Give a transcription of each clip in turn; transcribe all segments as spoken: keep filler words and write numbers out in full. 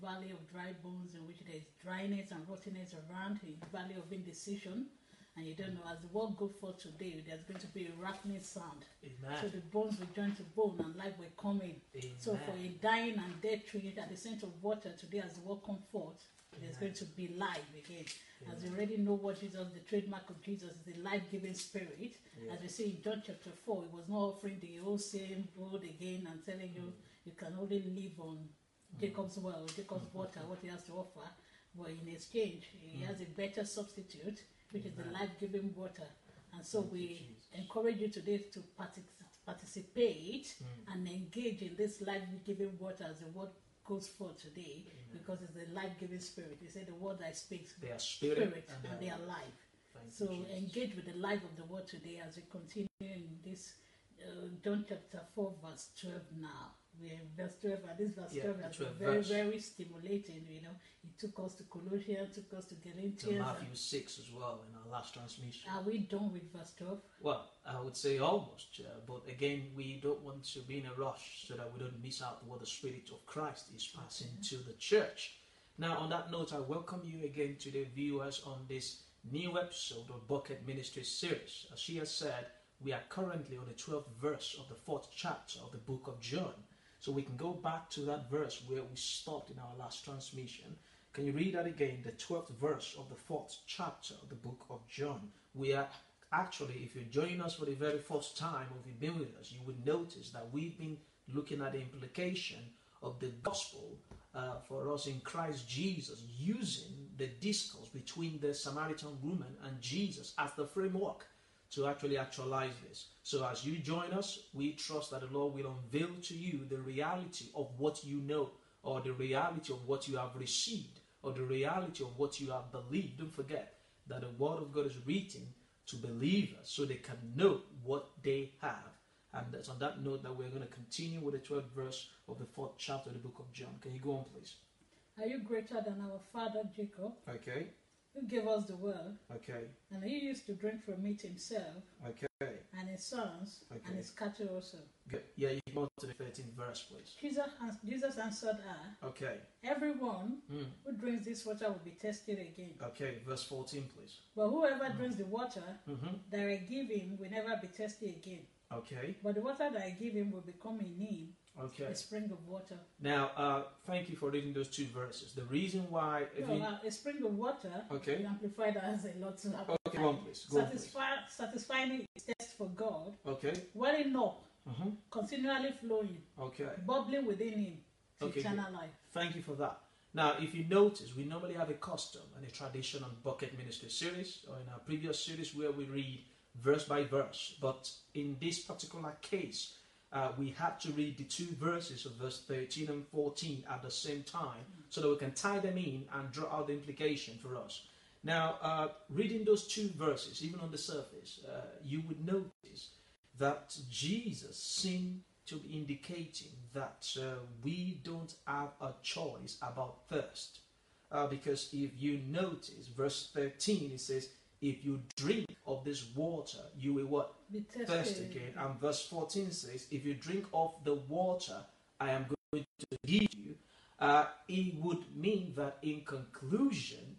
valley of dry bones in which there is dryness and rottenness around, a valley of indecision. And you don't know, as the word goes forth today, there's going to be a rattling sound. Amen. So the bones will join to bone and life will come in. Amen. So for a dying and dead tree at the scent of water today, as the word comes forth, there's going to be life again. Amen. As you already know what Jesus, the trademark of Jesus is the life-giving spirit. Yeah. As we see in John chapter four, it was not offering the old same road again and telling you mm. you can only live on mm. Jacob's well, Jacob's mm. water, what he has to offer. But in exchange, he mm. has a better substitute, which Amen. Is the life-giving water. And so Thank we you, encourage you today to partic- participate mm. and engage in this life-giving water as the word goes forth today. Amen. Because it's the life-giving spirit. He said the word I speak, they are spirit, spirit and, and they are life. Thank so you, engage with the life of the word today as we continue in this uh, John chapter four verse twelve now. We're in verse twelve, and this verse yeah, twelve has been very, verse. very stimulating, you know. It took us to Colossians, took us to Galatians. To Matthew six as well in our last transmission. Are we done with verse twelve? Well, I would say almost, uh, but again, we don't want to be in a rush so that we don't miss out what the Spirit of Christ is passing okay. to the church. Now, on that note, I welcome you again to the viewers on this new episode of Bucket Ministry series. As she has said, we are currently on the twelfth verse of the fourth chapter of the book of John. So we can go back to that verse where we stopped in our last transmission. Can you read that again? The twelfth verse of the fourth chapter of the book of John. We are actually, if you're joining us for the very first time, or if you've been with us, you would notice that we've been looking at the implication of the gospel uh, for us in Christ Jesus, using the discourse between the Samaritan woman and Jesus as the framework to actually actualize this. So as you join us, we trust that the Lord will unveil to you the reality of what you know, or the reality of what you have received, or the reality of what you have believed. Don't forget that the word of God is written to believers so they can know what they have. And it's on that note that we're going to continue with the twelfth verse of the fourth chapter of the book of John. Can you go on, please? Are you greater than our father Jacob? Okay. Who gave us the world? Okay. And he used to drink from it himself. Okay. And his sons, okay. and his cattle also. Good. Yeah, you go to the thirteenth verse, please. Jesus, Jesus answered her. Okay. Everyone mm. who drinks this water will be tested again. Okay, verse fourteen, please. But whoever mm. drinks the water mm-hmm. that I give him will never be tested again. Okay. But the water that I give him will become in him okay. a spring of water. Now, uh, thank you for reading those two verses. The reason why... If no, you... uh, a spring of water, okay. the Amplified has a lot to happen. Okay, go on, please. Go Satisfy, on, please. Satisfying its test for God. Okay. Welling up, mm-hmm. continually flowing, okay. bubbling within him to okay, eternal good. life. Thank you for that. Now, if you notice, we normally have a custom and a tradition on Bucket Ministry series, or in our previous series where we read verse by verse. But in this particular case, uh, we had to read the two verses of verse thirteen and fourteen at the same time so that we can tie them in and draw out the implication for us. Now, uh, reading those two verses, even on the surface, uh, you would notice that Jesus seemed to be indicating that uh, we don't have a choice about thirst. Uh, because if you notice, verse thirteen, it says, if you drink of this water, you will what? Be tested. Thirst again. And verse fourteen says, if you drink of the water I am going to give you, uh, it would mean that in conclusion,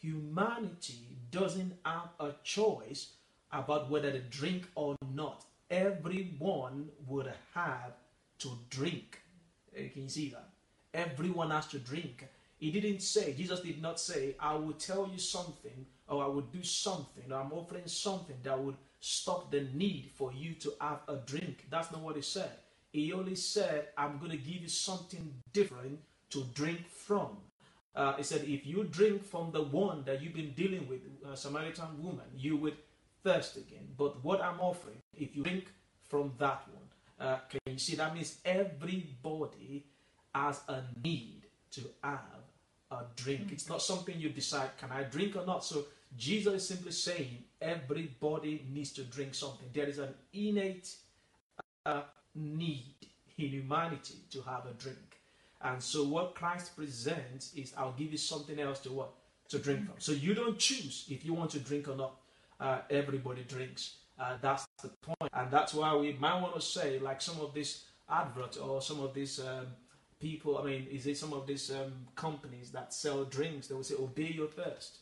humanity doesn't have a choice about whether to drink or not. Everyone would have to drink. Can you see that? Everyone has to drink. He didn't say, Jesus did not say, I will tell you something, or I will do something, or I'm offering something that would stop the need for you to have a drink. That's not what he said. He only said, I'm going to give you something different to drink from. Uh, he said, if you drink from the one that you've been dealing with, a Samaritan woman, you would thirst again. But what I'm offering, if you drink from that one, uh, can you see, that means everybody has a need to have a drink. It's not something you decide, can I drink or not? So Jesus is simply saying everybody needs to drink something. There is an innate uh, need in humanity to have a drink. And so what Christ presents is, I'll give you something else to what? To drink from. So you don't choose if you want to drink or not. Uh, everybody drinks. Uh, that's the point. And that's why we might want to say, like some of this advert or some of these um, people, I mean, is it some of these um, companies that sell drinks? They will say, obey your thirst.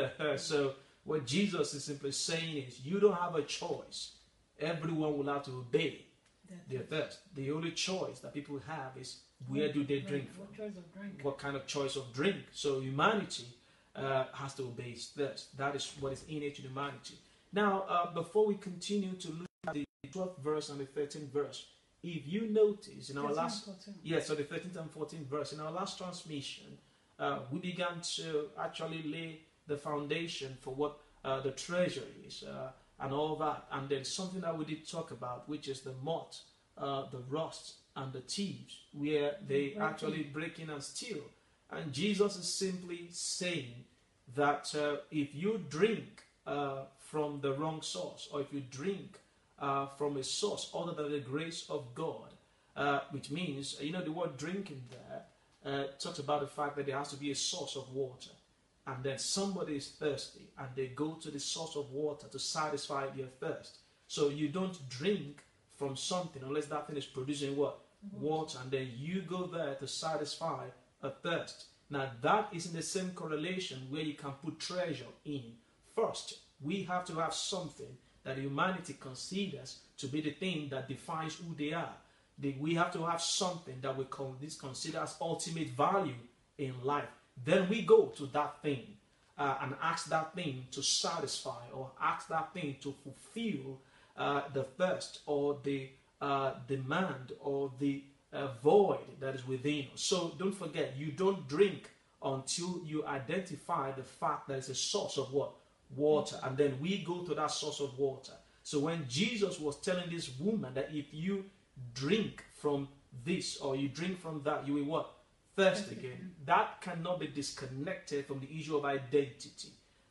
So what Jesus is simply saying is, you don't have a choice. Everyone will have to obey their thirst. The only choice that people have is, where do they drink from? What choice of drink? What kind of choice of drink? So humanity uh, has to obey its thirst. That is what is innate to humanity. Now, uh, before we continue to look at the twelfth verse and the thirteenth verse, if you notice in our last, yeah, so the thirteenth and fourteenth verse, in our last transmission, uh, we began to actually lay the foundation for what uh, the treasure is uh, and all that. And then something that we did talk about, which is the moth, uh, the rust, and the thieves, where they break actually in. break in and steal. And Jesus is simply saying that uh, if you drink uh, from the wrong source, or if you drink uh, from a source other than the grace of God, uh, which means, you know, the word drinking there uh, talks about the fact that there has to be a source of water. And then somebody is thirsty and they go to the source of water to satisfy their thirst. So you don't drink from something unless that thing is producing what? Water. And then you go there to satisfy a thirst. Now that is in the same correlation where you can put treasure in. First, we have to have something that humanity considers to be the thing that defines who they are. We have to have something that we consider as ultimate value in life. Then we go to that thing uh, and ask that thing to satisfy, or ask that thing to fulfill uh, the thirst or the uh, demand or the uh, void that is within us. So don't forget, you don't drink until you identify the fact that it's a source of what? Water. And then we go to that source of water. So when Jesus was telling this woman that if you drink from this or you drink from that, you will what? Thirst again. That cannot be disconnected from the issue of identity.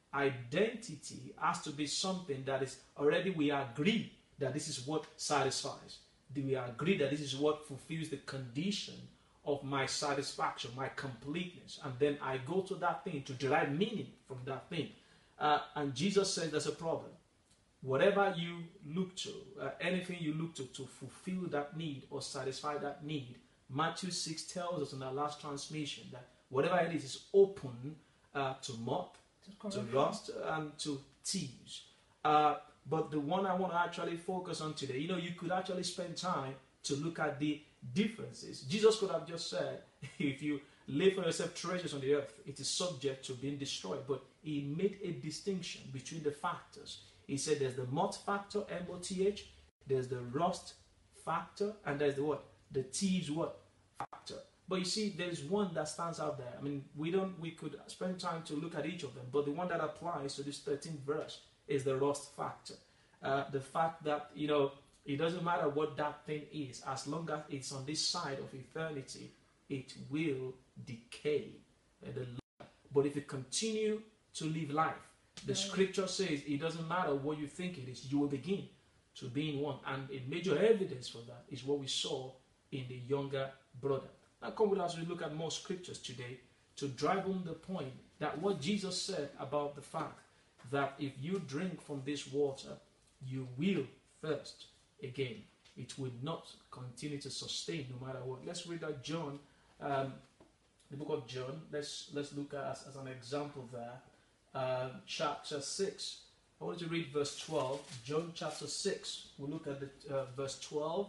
Identity has to be something that is already, we agree that this is what satisfies. Do we agree that this is what fulfills the condition of my satisfaction, my completeness? And then I go to that thing to derive meaning from that thing. Uh, and Jesus says there's a problem. Whatever you look to, uh, anything you look to to fulfill that need or satisfy that need, Matthew six tells us in our last transmission that whatever it is is open uh, to moth, to, to rust, and to thieves. Uh, but the one I want to actually focus on today, you know, you could actually spend time to look at the differences. Jesus could have just said, if you lay for yourself treasures on the earth, it is subject to being destroyed. But he made a distinction between the factors. He said there's the moth factor, M O T H, there's the rust factor, and there's the what? The thieves what? Factor. But you see, there's one that stands out there. I mean, we don't, we could spend time to look at each of them, but the one that applies to this thirteenth verse is the rust factor. Uh, the fact that, you know, it doesn't matter what that thing is, as long as it's on this side of eternity, it will decay. Uh, the, but if you continue to live life, the scripture says it doesn't matter what you think it is, you will begin to be in one. And a major evidence for that is what we saw in the younger brother. Now come with us, we look at more scriptures today to drive home the point that what Jesus said about the fact that if you drink from this water, you will thirst again. It will not continue to sustain no matter what. Let's read that John, um, the book of John. Let's let's look at as, as an example there. Uh, chapter six. I want you to read verse twelve. John chapter six. We'll look at the uh, verse twelve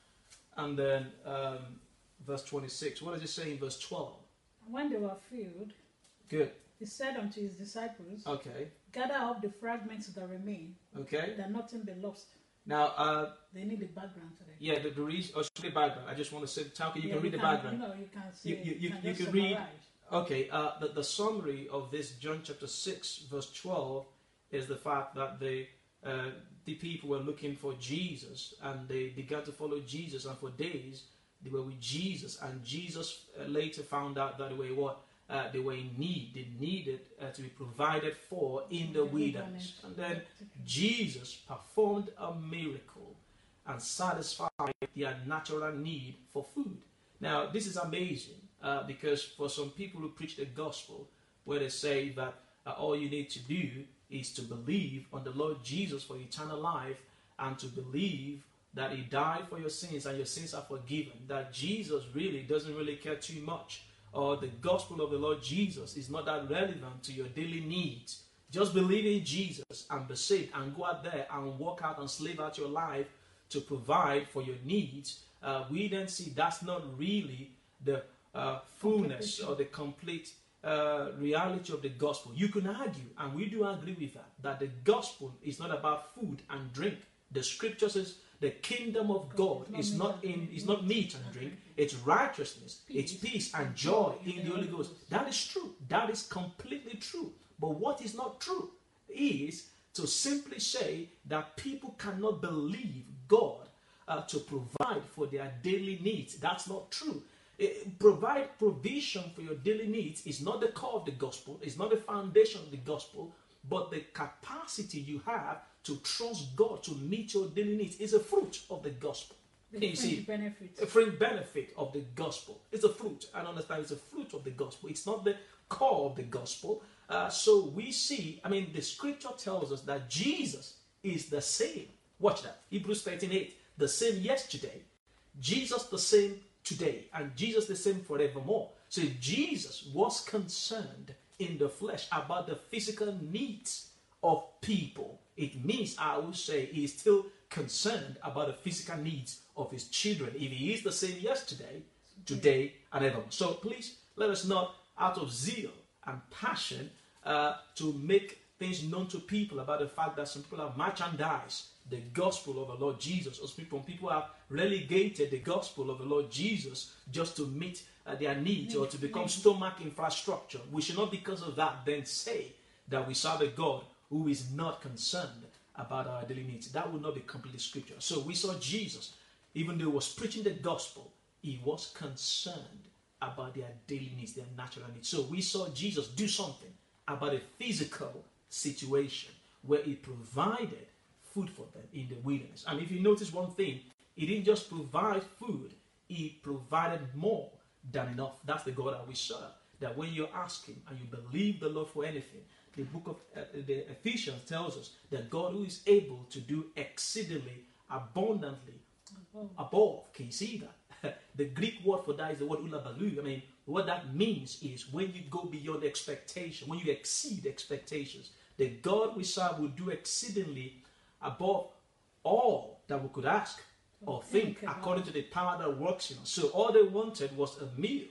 and then um, verse twenty-six. What does it say in verse twelve? When they were filled, good. He said unto his disciples, okay, gather up the fragments that remain, okay, that nothing be lost. Now, uh, they need the background today. Yeah, the, the reason, oh, the background. I just want to say, Talca, you yeah, can read you the can, background. You know, you can see, you, you, you, can, you can read. Okay, uh, the, the summary of this John chapter six, verse twelve, is the fact that the uh, the people were looking for Jesus, and they began to follow Jesus, and for days they were with Jesus, and Jesus uh, later found out that they were what uh, they were in need. They needed uh, to be provided for in the wilderness, and then Jesus performed a miracle and satisfied their natural need for food. Now, this is amazing. Uh, because for some people who preach the gospel, where they say that uh, all you need to do is to believe on the Lord Jesus for eternal life, and to believe that he died for your sins and your sins are forgiven, that Jesus really doesn't really care too much, or the gospel of the Lord Jesus is not that relevant to your daily needs. Just believe in Jesus and be saved and go out there and work out and slave out your life to provide for your needs. Uh, we then see that's not really the uh, fullness or the complete uh, reality of the gospel. You can argue, and we do agree with that, that the gospel is not about food and drink. The scripture says the kingdom of God is not in is not meat and drink. It's righteousness, it's peace and joy in the Holy Ghost. That is true. That is completely true. But what is not true is to simply say that people cannot believe God uh, to provide for their daily needs. That's not true. It, provide provision for your daily needs is not the core of the gospel. It's not the foundation of the gospel. But the capacity you have to trust God to meet your daily needs is a fruit of the gospel. The you see, benefit. a fringe benefit of the gospel. It's a fruit. I understand it's a fruit of the gospel. It's not the core of the gospel. Uh, so we see, I mean, the scripture tells us that Jesus is the same. Watch that. Hebrews thirteen eight. The same yesterday. Jesus the same today. And Jesus the same forevermore. So Jesus was concerned in the flesh about the physical needs of people. It means, I would say, he is still concerned about the physical needs of his children. If he is the same yesterday, today, and ever. So please, let us not, out of zeal and passion, uh, to make things known to people about the fact that some people have merchandised the gospel of the Lord Jesus. Or some people have relegated the gospel of the Lord Jesus just to meet uh, their needs or to become stomach infrastructure. We should not, because of that, then say that we serve a God who is not concerned about our daily needs. That would not be completely scripture. So we saw Jesus, even though he was preaching the gospel, he was concerned about their daily needs, their natural needs. So we saw Jesus do something about a physical situation where he provided food for them in the wilderness. And if you notice one thing, he didn't just provide food, he provided more than enough. That's the God that we serve. That when you ask him and you believe the Lord for anything, the book of uh, the Ephesians tells us that God who is able to do exceedingly abundantly above. above. Can you see that? The Greek word for that is the word ulabalu. I mean, what that means is when you go beyond expectation, when you exceed expectations, the God we serve will do exceedingly above all that we could ask or think, okay, according to the power that works in us. So all they wanted was a meal.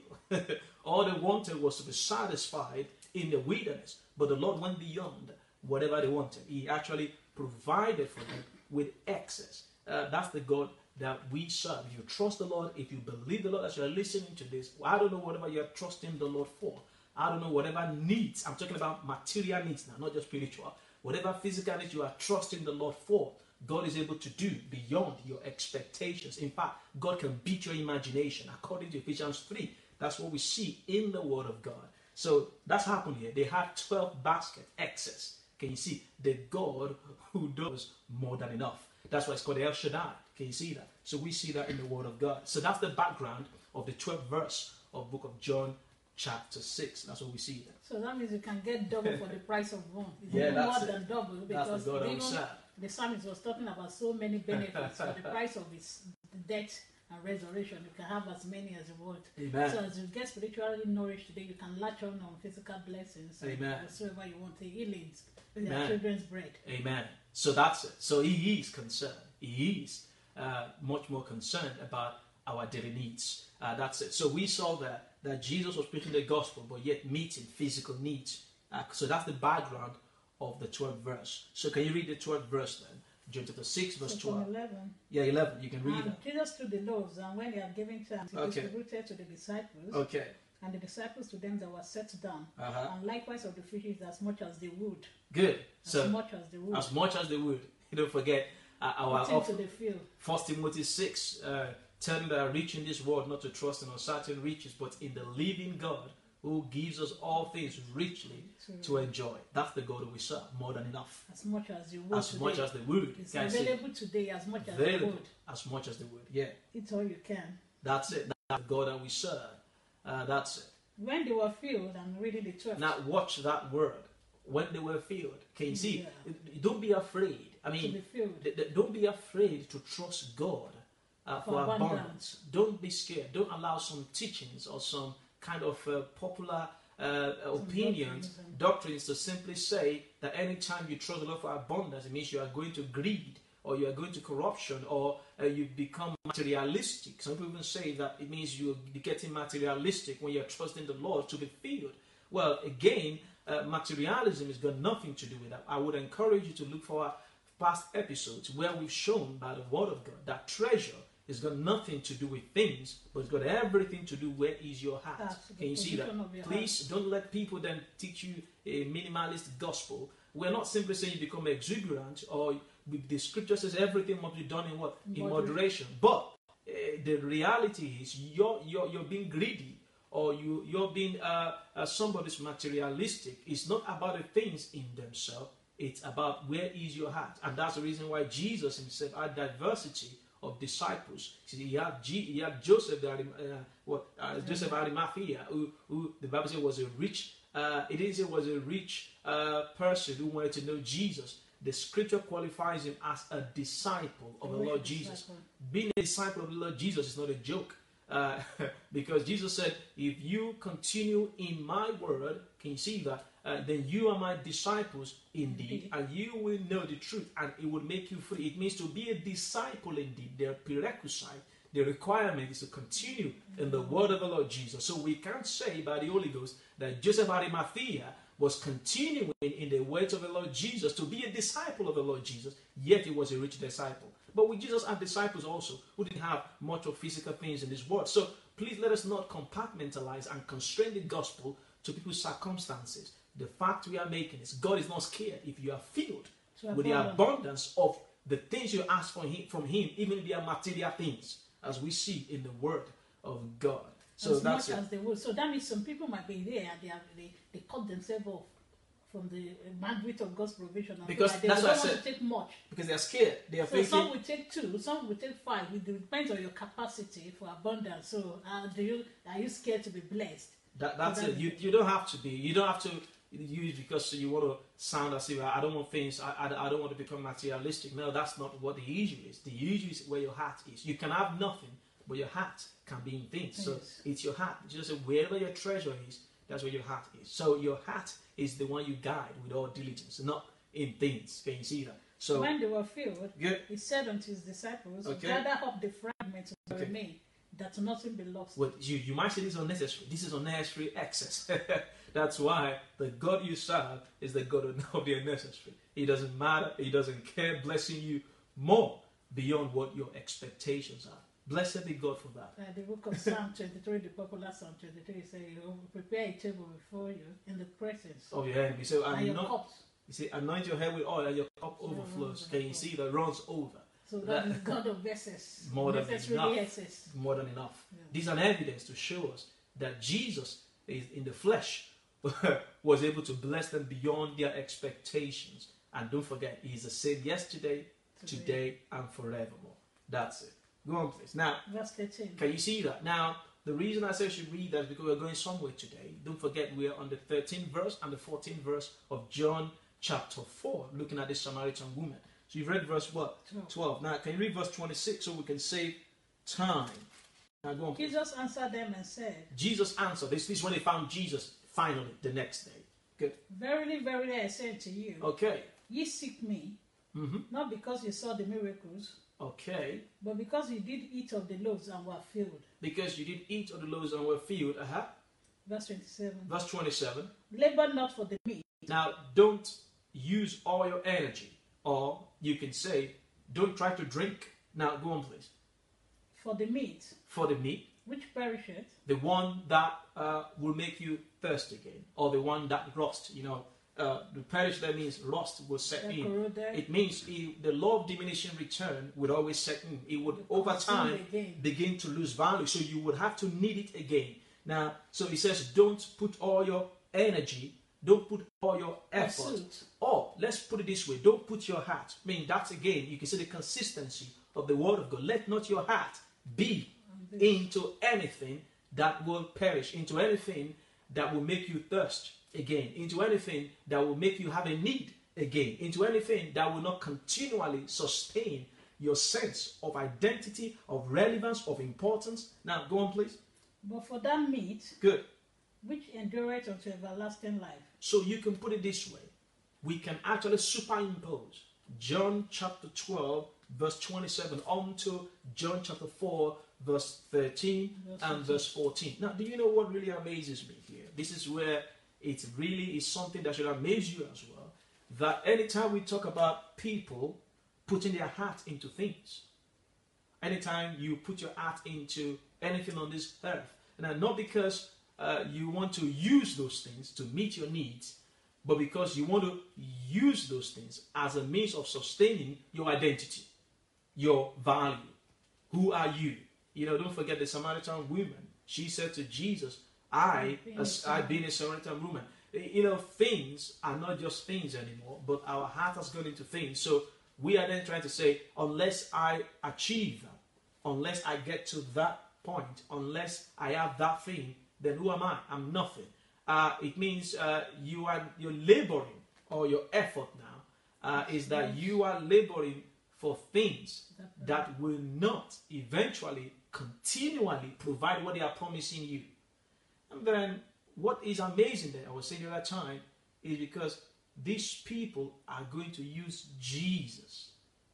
All they wanted was to be satisfied in the wilderness. But the Lord went beyond whatever they wanted. He actually provided for them with excess. Uh, that's the God that we serve. If you trust the Lord, if you believe the Lord as you're listening to this, I don't know whatever you're trusting the Lord for. I don't know whatever needs. I'm talking about material needs now, not just spiritual. Whatever physical needs you are trusting the Lord for, God is able to do beyond your expectations. In fact, God can beat your imagination. According to Ephesians three, that's what we see in the Word of God. So that's happened here. They had twelve baskets excess. Can you see? The God who does more than enough. That's why it's called El Shaddai. Can you see that? So we see that in the Word of God. So that's the background of the twelfth verse of book of John chapter six. That's what we see there. So that means you can get double for the price of one. It's yeah, even that's more it. than double, because that's the God even that the psalmist was talking about so many benefits for the price of his death and resurrection. You can have as many as you want. Amen. So as you get spiritually nourished today, you can latch on on physical blessings. Amen. Whatsoever you want, the healings, Amen. their children's bread. Amen. So that's it. So he is concerned. He is uh, much more concerned about our daily needs. Uh, that's it. So we saw that that Jesus was preaching the gospel, but yet meeting physical needs. Uh, so that's the background of the twelfth verse. So can you read the twelfth verse then? John chapter six, verse so twelve. eleven. Yeah, eleven. You can read and that. Jesus took the loaves, and when he had given thanks, he Okay. distributed to the disciples. Okay. And the disciples to them that were set down. Uh-huh. And likewise of the fishes as much as they would. Good. As So much as they would. as much as they would. You don't forget uh, our Put into the field. First Timothy six, uh, telling that are rich in this world not to trust in uncertain riches, but in the living God who gives us all things richly to, to enjoy. That's the God that we serve, more than enough. As much as you would. As today. much as they would. It's Can available today as much as available they would. As much as they would. Yeah. It's all you can. That's it. That's the God that we serve. Uh, that's it. When they were filled, I'm reading the twelfth. Now watch that word. When they were filled. Can you see? Yeah. Don't be afraid I to mean, be filled. th- th- don't be afraid to trust God uh, for, For abundance. abundance. Don't be scared. Don't allow some teachings or some kind of uh, popular uh, opinions, doctrines and- doctrines to simply say that anytime you trust the Lord for abundance, it means you are going to greed, or you are going to corruption, or uh, you become materialistic. Some people even say that it means you're getting materialistic when you're trusting the Lord to be filled. Well, again, uh, materialism has got nothing to do with that. I would encourage you to look for our past episodes where we've shown by the Word of God that treasure has got nothing to do with things, but it's got everything to do where is your heart. That's the Can you see that? position of your Please don't let people then teach you a minimalist gospel. We're not simply saying you become exuberant, or the scripture says everything must be done in what? In Moderation. moderation. But uh, the reality is you're, you're, you're being greedy, or you, you're being uh, uh, somebody's materialistic. It's not about the things in themselves. It's about where is your heart. And that's the reason why Jesus himself had diversity of disciples. See, he had, G, he had Joseph, the, uh, what, uh, Joseph Arimathea, who, who the Bible said was a rich, uh, it didn't say was a rich uh, person who wanted to know Jesus. The scripture qualifies him as a disciple of the Lord Jesus. Being a disciple of the Lord Jesus is not a joke. Uh, because Jesus said, if you continue in my word, can you see that? Uh, then you are my disciples indeed, and you will know the truth, and it will make you free. It means to be a disciple indeed. The prerequisite, the requirement is to continue in the word of the Lord Jesus. So we can't say by the Holy Ghost that Joseph Arimathea was continuing in the words of the Lord Jesus to be a disciple of the Lord Jesus, yet he was a rich disciple. But with Jesus and disciples also, who didn't have much of physical things in this world. So please let us not compartmentalize and constrain the gospel to people's circumstances. The fact we are making is God is not scared if you are filled So with the abundance. abundance of the things you ask from him, from him, even if they are material things, as we see in the word of God. So as that's much it. as they would. So that means some people might be there and they, have, they, they cut themselves off from the bandwidth of God's provision. And Because so they that's don't what I want said. to take much. Because they are scared. They are So thinking, some will take two, some will take five. It depends on your capacity for abundance. So uh, do you are you scared to be blessed? That, that's So it. You, you don't have to be. You don't have to use because you want to sound as if I don't want things. I, I, I don't want to become materialistic. No, that's not what the issue is. The issue is where your heart is. You can have nothing, but your heart can be in things. So Yes. it's your heart. Just say wherever your treasure is, that's where your heart is. So your heart is the one you guide with all diligence, not in things. Can you see that? So When they were filled, good. he said unto his disciples, Okay. gather up the fragments that Okay. remain, that nothing be lost. Well, you, you might say this is unnecessary. This is unnecessary excess. That's why the God you serve is the God of the unnecessary. It doesn't matter. He doesn't care, blessing you more beyond what your expectations are. Blessed be God for that. Uh, the book of Psalm twenty-three, the popular Psalm twenty-three, says, "You prepare a table before you in the presence Of your enemy. So and your anoint, cups." you say, anoint your head with oil and your cup overflows. Can you see that runs over? So that is God of excess. More than necessarily enough. excess. More than enough. Yeah. These are evidence to show us that Jesus is in the flesh was able to bless them beyond their expectations. And don't forget, he is the same yesterday, Today. today, and forevermore. That's it. Go on, please. Now, Verse thirteen. can you see that? Now, the reason I say you should read that is because we're going somewhere today. Don't forget, we're on the thirteenth verse and the fourteenth verse of John chapter four, looking at this Samaritan woman. So you've read verse what? Twelve. twelve. Now, can you read verse twenty-six so we can save time? Now, go on, please. Jesus answered them and said, Jesus answered. This, this is when they found Jesus finally the next day. Good. Verily, verily, I say to you, Okay. ye seek me, Mm-hmm. not because you saw the miracles, Okay. but because you did eat of the loaves and were filled. Because you did eat of the loaves and were filled. Uh-huh. Verse twenty-seven. Verse twenty-seven. Labor not for the meat, Now, don't use all your energy. Or you can say, don't try to drink. Now, go on, please. for the meat For the meat, which perisheth, the one that uh, will make you thirsty again, or the one that rust. You know, uh, the perish that means rust will set that in. corroded, It means he, the law of diminishing return would always set in. It would over consumed time again. begin to lose value, so you would have to need it again. Now, so he says, don't put all your energy, don't put all your effort. Pursuit. Or let's put it this way: don't put your heart. I mean, that's again, you can see the consistency of the word of God. Let not your heart be into anything that will perish, into anything that will make you thirst again, into anything that will make you have a need again into anything that will not continually sustain your sense of identity, of relevance, of importance. Now, go on, please. But for that meat, good, which endureth unto everlasting life. So you can put it this way. We can actually superimpose John chapter twelve, verse twenty-seven, onto John chapter four, verse thirteen verse and verse fourteen. Now, do you know what really amazes me here? This is where it really is something that should amaze you as well. That anytime we talk about people putting their heart into things, anytime you put your heart into anything on this earth, and not because uh, you want to use those things to meet your needs, but because you want to use those things as a means of sustaining your identity, your value. Who are you? You know, don't forget the Samaritan woman. She said to Jesus, I, as I being a Samaritan woman. You know, things are not just things anymore, but our heart has gone into things. So we are then trying to say, unless I achieve that, unless I get to that point, unless I have that thing, then who am I? I'm nothing. Uh, it means uh, you are you're laboring, or your effort now uh, is that you are laboring for things that will not eventually continually provide what they are promising you. And then what is amazing there, I was saying the other time, is because these people are going to use Jesus.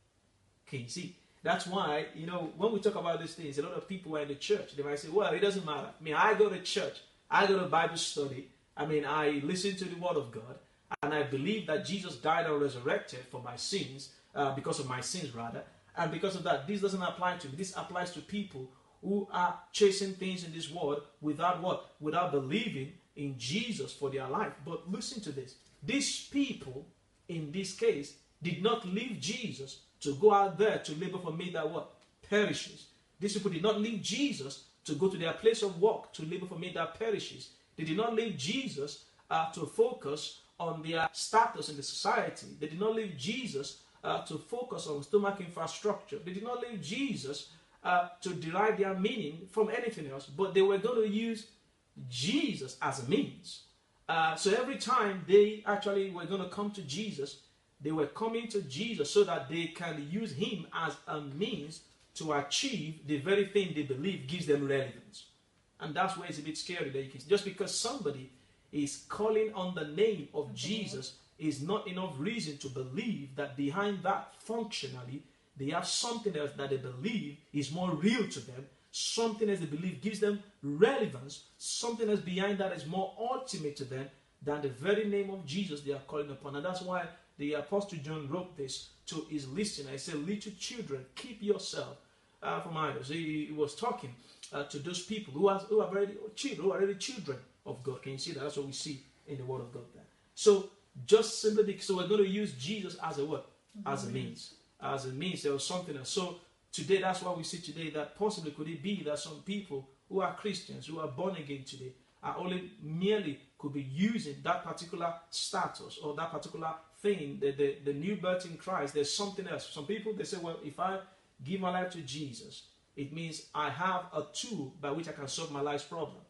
Okay, you see, that's why, you know, when we talk about these things, a lot of people are in the church. They might say, well, it doesn't matter. I mean, I go to church. I go to Bible study. I mean, I listen to the Word of God. And I believe that Jesus died and resurrected for my sins, uh, because of my sins, rather. And because of that, this doesn't apply to me. This applies to people who are chasing things in this world without what? Without believing in Jesus for their life. But listen to this. These people, in this case, did not leave Jesus to go out there to labor for me that what? Perishes. These people did not leave Jesus to go to their place of work to labor for me that perishes. They did not leave Jesus uh, to focus on their status in the society. They did not leave Jesus uh, to focus on stomach infrastructure. They did not leave Jesus uh, to derive their meaning from anything else, but they were going to use Jesus as a means. Uh, so every time they actually were going to come to Jesus, they were coming to Jesus so that they can use him as a means to achieve the very thing they believe gives them relevance. And that's where it's a bit scary that you can, just because somebody is calling on the name of Jesus is not enough reason to believe that behind that functionally they have something else that they believe is more real to them, something else they believe gives them relevance, something else behind that is more ultimate to them than the very name of Jesus they are calling upon. And that's why the Apostle John wrote this to his listener. He said, little children, keep yourself uh, from idols. He, he was talking uh, to those people who are, who are already children, who are already children of God. Can you see that? That's what we see in the Word of God there. So just simply because, so we're going to use Jesus as a what? As a means. As a means, there was something else. So today, that's why we see today that possibly could it be that some people who are Christians, who are born again today, are only merely could be using that particular status or that particular thing, the, the, the new birth in Christ. There's something else. Some people, they say, well, if I give my life to Jesus, it means I have a tool by which I can solve my life's problem.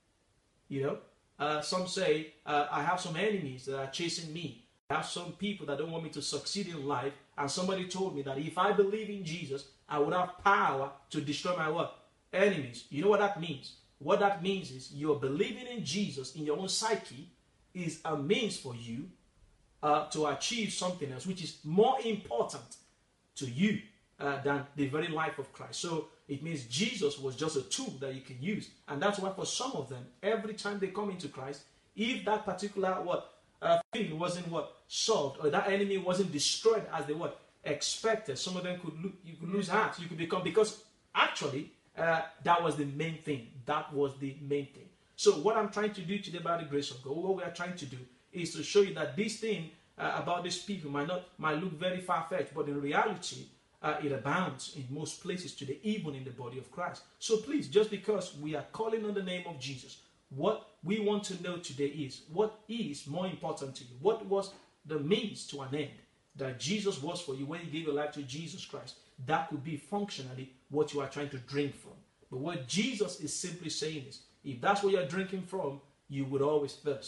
You know, uh, some say uh, I have some enemies that are chasing me. I have some people that don't want me to succeed in life. And somebody told me that if I believe in Jesus, I would have power to destroy my what? Enemies. You know what that means? What that means is you're believing in Jesus in your own psyche is a means for you uh, to achieve something else, which is more important to you uh, than the very life of Christ. So it means Jesus was just a tool that you can use. And that's why for some of them, every time they come into Christ, if that particular what uh, thing wasn't what solved, or that enemy wasn't destroyed as they were expected, some of them could lo- you could lose heart. You could become, because actually uh, that was the main thing. That was the main thing. So what I'm trying to do today by the grace of God, what we are trying to do is to show you that this thing uh, about these people might not might look very far-fetched, but in reality uh, it abounds in most places today, even in the body of Christ. So please, just because we are calling on the name of Jesus, what we want to know today is, what is more important to you? What was the means to an end that Jesus was for you when you gave your life to Jesus Christ? That could be functionally what you are trying to drink from. But what Jesus is simply saying is, if that's what you're drinking from, you would always thirst.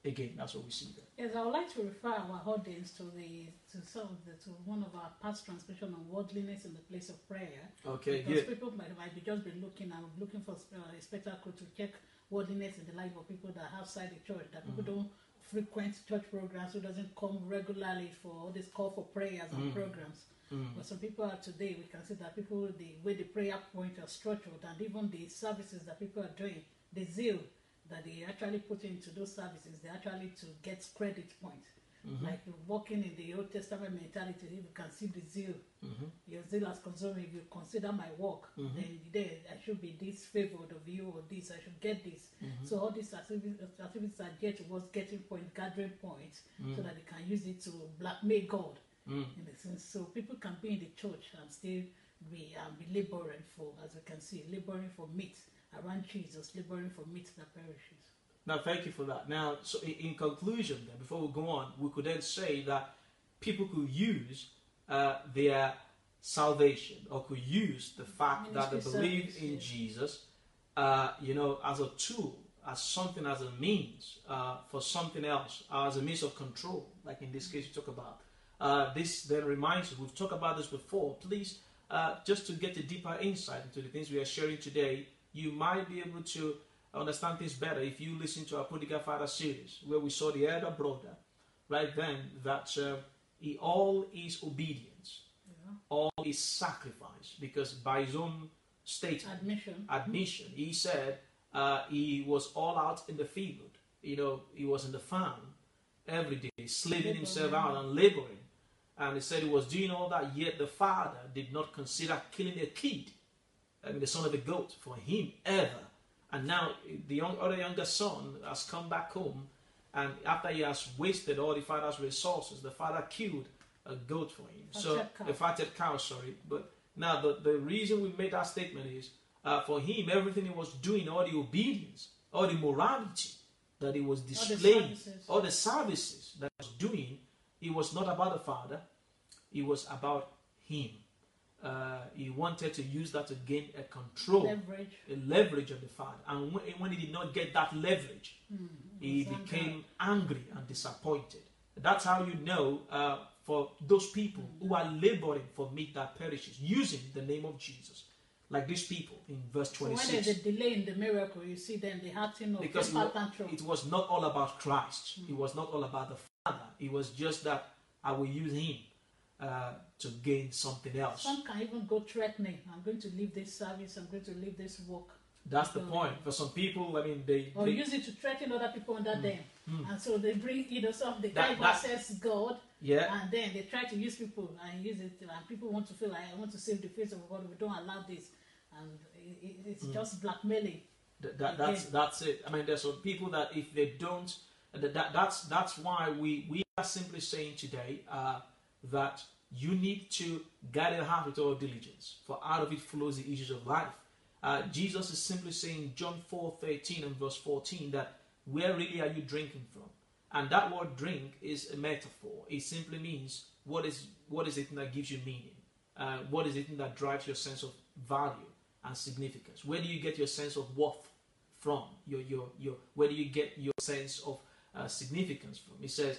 again. That's what we see there. Yes, I would like to refer our audience to the to some of the, to one of our past transmission on worldliness in the place of prayer. Okay, because good. people might, might be just be looking and looking for uh, a spectacle to check worldliness in the life of people that are outside the church, that people Mm. don't frequent church programs, who doesn't come regularly for all this call for prayers and Mm. programs. Mm. But some people are today, we can see that people, the way the prayer point are structured and even the services that people are doing, the zeal that they actually put into those services, they actually to get credit points. Mhm. Like walking in the Old Testament mentality, if you can see the zeal, Mhm. your zeal as consuming, if you consider my work, Mhm. then there I should be this favored of you or this, I should get this. Mhm. So all these activities, activities are geared towards getting point, gathering points, Mm. so that they can use it to blackmail God. Mm. In a sense, so people can be in the church and still be um, be laboring for, as we can see, laboring for meat around Jesus, laboring for meat that perishes. Now, thank you for that. Now, so in, in conclusion, then, before we go on, we could then say that people could use uh, their salvation, or could use the fact that they Ministry believe service, in yes. Jesus, uh, you know, as a tool, as something, as a means uh, for something else, as a means of control, like in this case you talk about. Uh, this then reminds us, we've talked about this before. Please, uh, just to get a deeper insight into the things we are sharing today, you might be able to understand things better if you listen to our Prodigal Father series, where we saw the elder brother, right then, that uh, he, all is obedience, Yeah. all is sacrifice, because by his own statement, Admission. admission, he said uh, he was all out in the field. You know, he was in the farm every day, slaving himself out and laboring. And he said he was doing all that, yet the father did not consider killing a kid, I mean, the son of a goat, for him ever. And now the young, other younger son has come back home, and after he has wasted all the father's resources, the father killed a goat for him. So Fatted cow. a fatted cow, sorry. But now the, the reason we made that statement is uh, for him, everything he was doing, all the obedience, all the morality that he was displaying, services. all the services that he was doing, it was not about the father, it was about him. Uh, he wanted to use that to gain a control, Leverage. a leverage of the father. And when, when he did not get that leverage, Mm. he Was became angry and disappointed. That's how you know uh, for those people who are laboring for meat that perishes, using the name of Jesus, like these people in verse So when twenty-six. there's a delay in the miracle, you see them, they acting of Because it temper was, tantrum. it was not all about Christ. It was not all about the Father. It was just that I will use him uh, to gain something else. Some can even go threatening. I'm going to leave this service. I'm going to leave this work. That's the So- point. For some people, I mean, they... Or they use it to threaten other people under them. mm. And so they bring, you know, some they That- try to that- access God, yeah. and then they try to use people and use it. And people want to feel like, I want to save the face of God. We don't allow this. And it, it, it's Mm. just blackmailing. Th- that, that's Again. that's it. I mean, there's some people that if they don't, that, that that's that's why we we are simply saying today uh, that you need to guard your heart with all diligence, for out of it flows the issues of life. Uh, Jesus is simply saying, John four thirteen and verse fourteen, that where really are you drinking from? And that word drink is a metaphor. It simply means what is what is it that gives you meaning? Uh, what is it that drives your sense of value and significance? Where do you get your sense of worth from? Your your your where do you get your sense of uh, significance from? It says,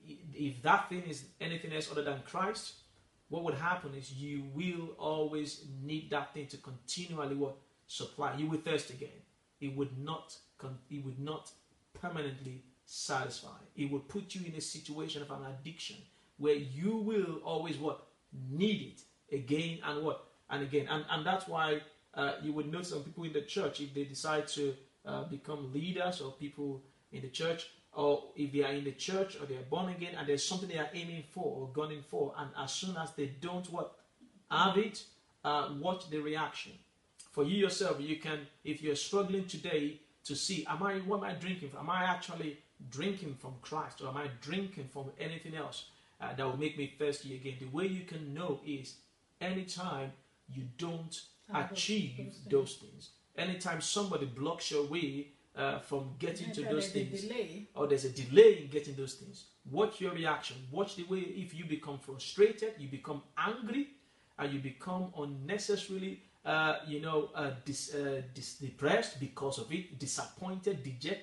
if that thing is anything else other than Christ, what would happen is you will always need that thing to continually what supply. You will thirst again. It would not. Con- it would not permanently satisfy. It would put you in a situation of an addiction where you will always what need it again and what and again. And and that's why uh, you would notice some people in the church, if they decide to uh, become leaders or people in the church, or if they are in the church or they are born again and there's something they are aiming for or gunning for, and as soon as they don't what have it, uh, watch the reaction. For you yourself, you can, if you're struggling today to see, am I, what am I drinking from? Am I actually drinking from Christ, or am I drinking from anything else uh, that will make me thirsty again? The way you can know is anytime you don't Ah, those- achieve those things. those things, anytime somebody blocks your way uh, from getting to Yeah, those there's a things, delay. or there's a delay in getting those things, watch your reaction. Watch the way, if you become frustrated, you become angry, and you become unnecessarily, uh, you know, uh, dis, uh, dis, depressed because of it, disappointed, dejected.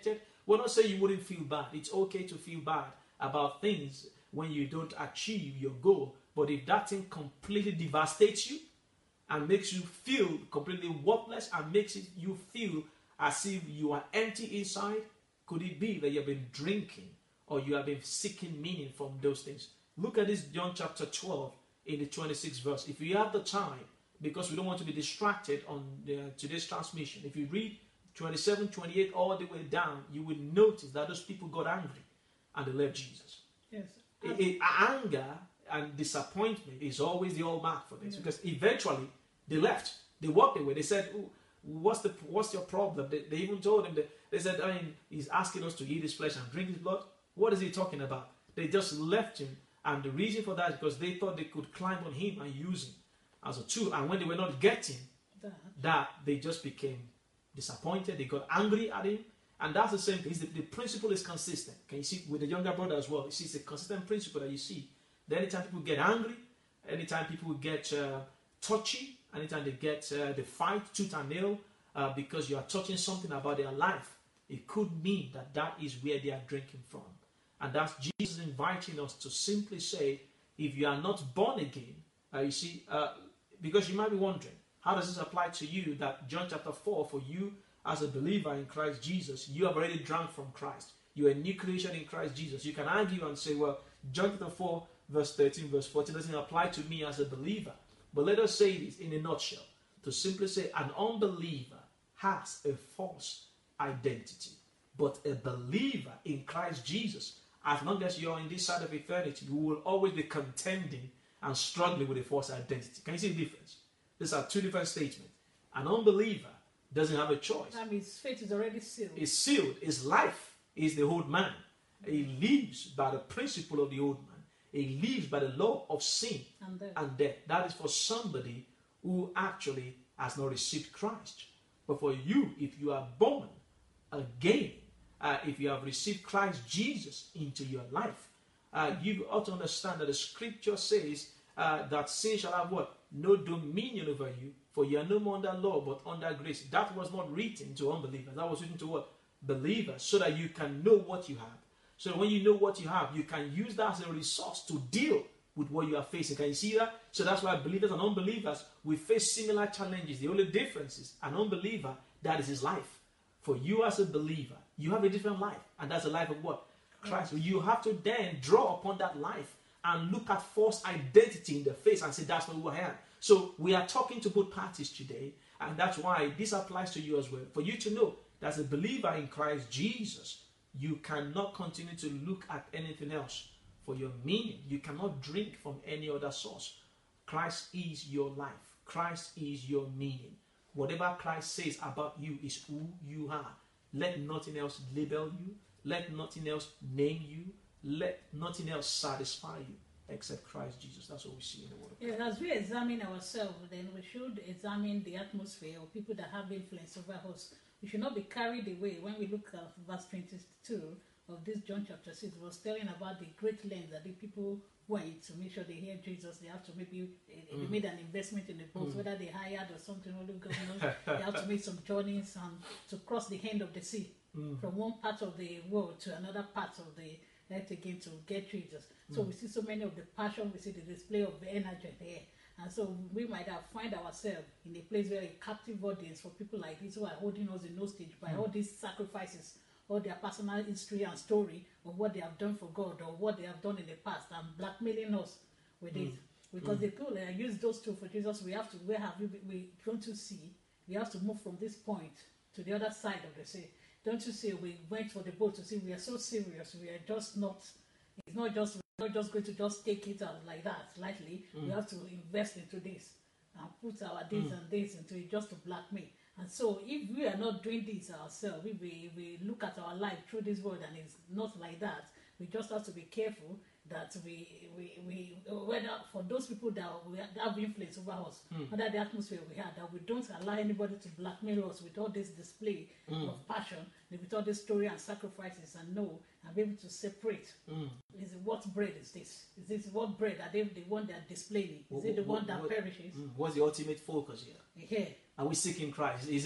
We're not saying you wouldn't feel bad. It's okay to feel bad about things when you don't achieve your goal. But if that thing completely devastates you and makes you feel completely worthless and makes it, you feel as if you are empty inside, could it be that you have been drinking or you have been seeking meaning from those things? Look at this John chapter twelve in the twenty-sixth verse. If you have the time, because we don't want to be distracted on the, today's transmission, if you read twenty-seven, twenty-eight all the way down, you will notice that those people got angry and they left Jesus. Yes. It, it, anger and disappointment is always the hallmark for this, yeah. Because eventually they left. They walked away. They said, what's the what's your problem? They, they even told him, that, they said, I mean, he's asking us to eat his flesh and drink his blood. What is he talking about? They just left him. And the reason for that is because they thought they could climb on him and use him as a tool. And when they were not getting that, that they just became disappointed. They got angry at him. And that's the same thing. The, the principle is consistent. Can you see with the younger brother as well? You see, it's a consistent principle that you see. That anytime people get angry, anytime people get uh, touchy, anytime they get uh, they fight tooth and nail uh, because you are touching something about their life, it could mean that that is where they are drinking from. And that's Jesus inviting us to simply say, if you are not born again, uh, you see, uh, because you might be wondering, how does this apply to you? That John chapter four, for you as a believer in Christ Jesus, you have already drunk from Christ. You are a new creation in Christ Jesus. You can argue and say, well, John chapter four, verse thirteen, verse fourteen doesn't apply to me as a believer. But let us say this in a nutshell, to simply say an unbeliever has a false identity. But a believer in Christ Jesus, as long as you're in this side of eternity, you will always be contending and struggling with a false identity. Can you see the difference? These are two different statements. An unbeliever doesn't have a choice. That means faith is already sealed. It's sealed. His life is the old man. He lives by the principle of the old man. He lives by the law of sin and death. and death. That is for somebody who actually has not received Christ. But for you, if you are born again, uh, if you have received Christ Jesus into your life, uh, you ought to understand that the scripture says uh, that sin shall have what? No dominion over you, for you are no more under law, but under grace. That was not written to unbelievers. That was written to what? Believers, so that you can know what you have. So when you know what you have, you can use that as a resource to deal with what you are facing. Can you see that? So that's why believers and unbelievers, we face similar challenges. The only difference is an unbeliever, that is his life. For you as a believer, you have a different life. And that's the life of what? Christ. So you have to then draw upon that life and look at false identity in the face and say, that's not who I am. So we are talking to both parties today. And that's why this applies to you as well. For you to know that as a believer in Christ Jesus, you cannot continue to look at anything else for your meaning. You cannot drink from any other source. Christ is your life. Christ is your meaning. Whatever Christ says about you is who you are. Let nothing else label you. Let nothing else name you. Let nothing else satisfy you except Christ Jesus. That's what we see in the Word of God. Yeah, as we examine ourselves, then we should examine the atmosphere or people that have influence over us. We should not be carried away. When we look at verse twenty-two of this John chapter six, it was telling about the great length that the people went to make sure they hear Jesus. They have to maybe, mm. they made an investment in the boat, mm. whether they hired or something, only God knows. They have to make some journeys um, to cross the end of the sea, mm. from one part of the world to another part of the earth again to get Jesus. So mm. we see so many of the passion, we see the display of the energy there. And so we might have find ourselves in a place where a captive audience for people like this who are holding us in hostage by mm. all these sacrifices, all their personal history and story of what they have done for God or what they have done in the past, and blackmailing us with mm. it. Because mm. they could uh, use those two for Jesus. We have to, where have you, we don't you see, we have to move from this point to the other side of the sea. Don't you see, we went for the boat to see, we are so serious, we are just not, it's not just, we're not just going to just take it out like that, lightly. Mm. We have to invest into this and put our days mm. and days into it just to blackmail. And so if we are not doing this ourselves, if we, we look at our life through this world and it's not like that, we just have to be careful that we, we, we whether for those people that we have influence over us, mm. under the atmosphere we have, that we don't allow anybody to blackmail us with all this display mm. of passion, with all this story and sacrifices, and know and be able to separate. Mm. Is it, what bread is this? Is this what bread? Are they the one that are displaying? Is what, it the what, one that what, perishes? Mm, what's the ultimate focus here? Yeah. Are we seeking Christ? Is it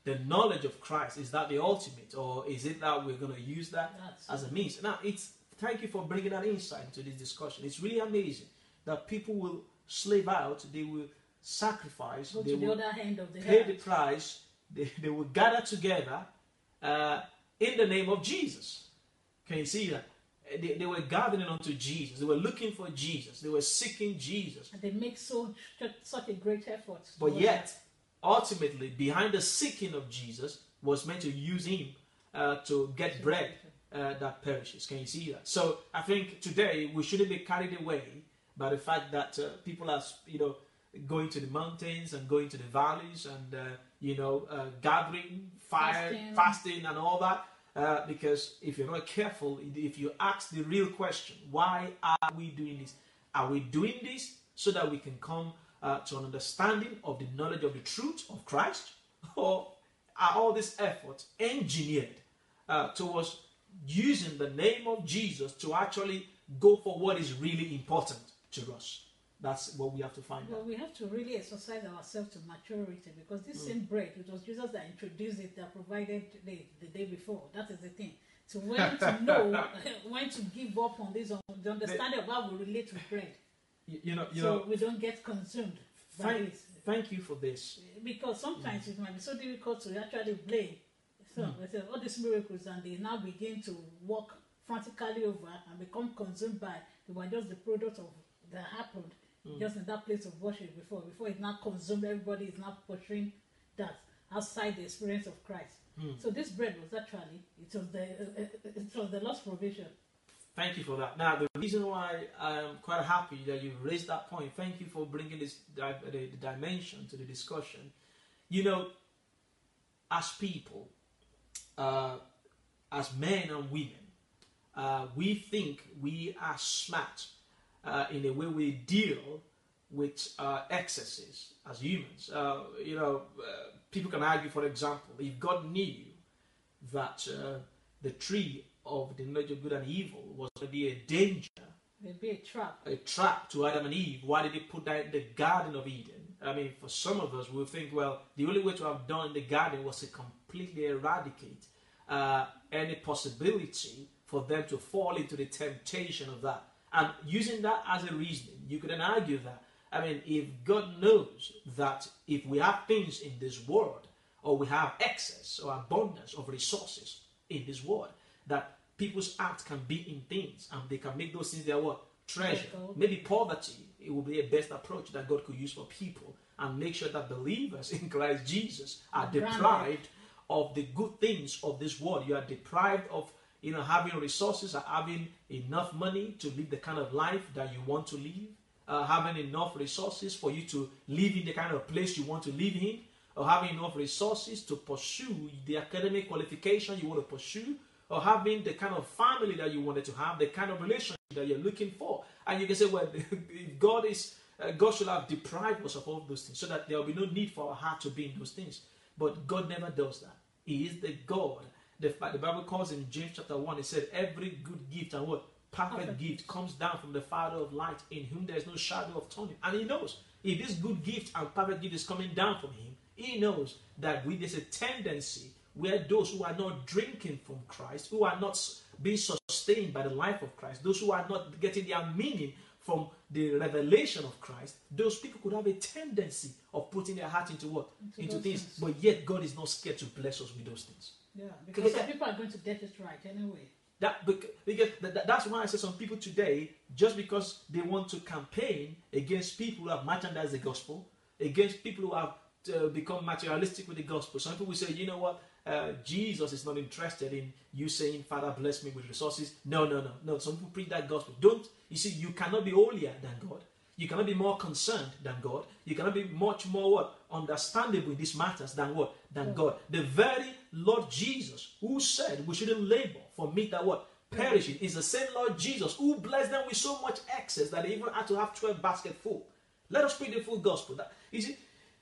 the knowledge of Christ, is that the ultimate, or is it that we're going to use that That's as a means? Now, it's thank you for bringing that insight into this discussion. It's really amazing that people will slave out, they will sacrifice, Go they to the will other end of the pay earth. the price, they, they will gather together uh, in the name of Jesus. Can you see that? They, they were gathering unto Jesus. They were looking for Jesus. They were seeking Jesus. And they make so such a great effort. But towards yet, that. ultimately, behind the seeking of Jesus was meant to use him uh, to get bread uh, that perishes. Can you see that? So I think today we shouldn't be carried away by the fact that uh, people are, you know, going to the mountains and going to the valleys and, uh, you know, uh, gathering, fire, Fasting. fasting and all that. Uh, because if you're not careful, if you ask the real question, why are we doing this? Are we doing this so that we can come uh, to an understanding of the knowledge of the truth of Christ? Or are all these efforts engineered uh, towards using the name of Jesus to actually go for what is really important to us? That's what we have to find Well, out. we have to really exercise ourselves to maturity, because this Mm. same bread, it was Jesus that introduced it, that provided the, the day before. That is the thing. So when to know, when to give up on this, on the understanding of how we relate with bread. You, you know, you so know. we don't get consumed by Thank, this. thank you for this. Because sometimes mm. it might be so difficult to actually blame. So Mm. we say all these miracles, and they now begin to walk frantically over and become consumed by, they were just the product of that happened. Mm. Just in that place of worship before, before it now consumed, everybody is now portraying that outside the experience of Christ. Mm. So this bread was actually, it was the uh, it was the Lord's provision. Thank you for that. Now, the reason why I'm quite happy that you raised that point, thank you for bringing this the, the dimension to the discussion. You know, as people, uh, as men and women, uh, we think we are smart Uh, in the way we deal with uh, excesses as humans. Uh, you know, uh, people can argue, for example, if God knew that uh, the tree of the knowledge of good and evil was going to be a danger, It'd be a trap. a trap to Adam and Eve, why did he put that in the Garden of Eden? I mean, for some of us, we'll think, well, the only way to have done the garden was to completely eradicate uh, any possibility for them to fall into the temptation of that. And using that as a reasoning, you could then argue that, I mean, if God knows that if we have things in this world, or we have excess or abundance of resources in this world, that people's hearts can be in things, and they can make those things their what? Treasure. Maybe poverty, it will be a best approach that God could use for people, and make sure that believers in Christ Jesus are deprived of the good things of this world. You are deprived of, you know, having resources, or having enough money to live the kind of life that you want to live, uh, having enough resources for you to live in the kind of place you want to live in, or having enough resources to pursue the academic qualification you want to pursue, or having the kind of family that you wanted to have, the kind of relationship that you're looking for. And you can say, well, if God is, uh, God should have deprived us of all those things, so that there will be no need for our heart to be in those things. But God never does that. He is the God. The, the Bible calls in James chapter one, it said, every good gift and what? Perfect okay. gift comes down from the Father of light, in whom there is no shadow of turning. And he knows, if this good gift and perfect gift is coming down from him, he knows that we, there's a tendency where those who are not drinking from Christ, who are not being sustained by the life of Christ, those who are not getting their meaning from the revelation of Christ, those people could have a tendency of putting their heart into what? Into, into things. things. But yet God is not scared to bless us with those things. Yeah, because some people are going to get it right anyway. That because that's why I say some people today, just because they want to campaign against people who have merchandised the gospel, against people who have uh, become materialistic with the gospel. Some people will say, you know what, uh, Jesus is not interested in you saying, Father, bless me with resources. No, no, no, no. Some people preach that gospel. Don't, you see, you cannot be holier than God. You cannot be more concerned than God. You cannot be much more what? Understandable in these matters than what? Than God. The very Lord Jesus who said we shouldn't labor for meat that what? Perishing is the same Lord Jesus who blessed them with so much excess that they even had to have twelve baskets full. Let us preach the full gospel. That, you see,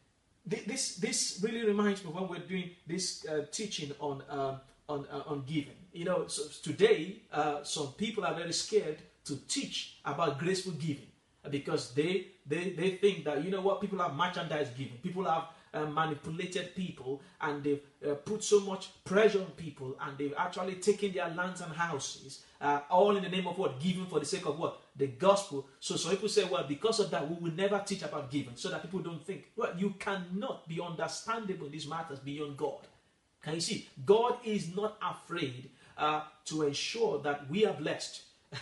this, this really reminds me when we're doing this uh, teaching on, um, on, uh, on giving. You know, so today, uh, some people are very scared to teach about graceful giving. Because they, they, they think that, you know what, people have merchandise giving. People have uh, manipulated people, and they've uh, put so much pressure on people, and they've actually taken their lands and houses, uh, all in the name of what? Giving for the sake of what? The gospel. So some people say, well, because of that, we will never teach about giving, so that people don't think. Well, you cannot be understandable in these matters beyond God. Can you see? God is not afraid uh, to ensure that we are blessed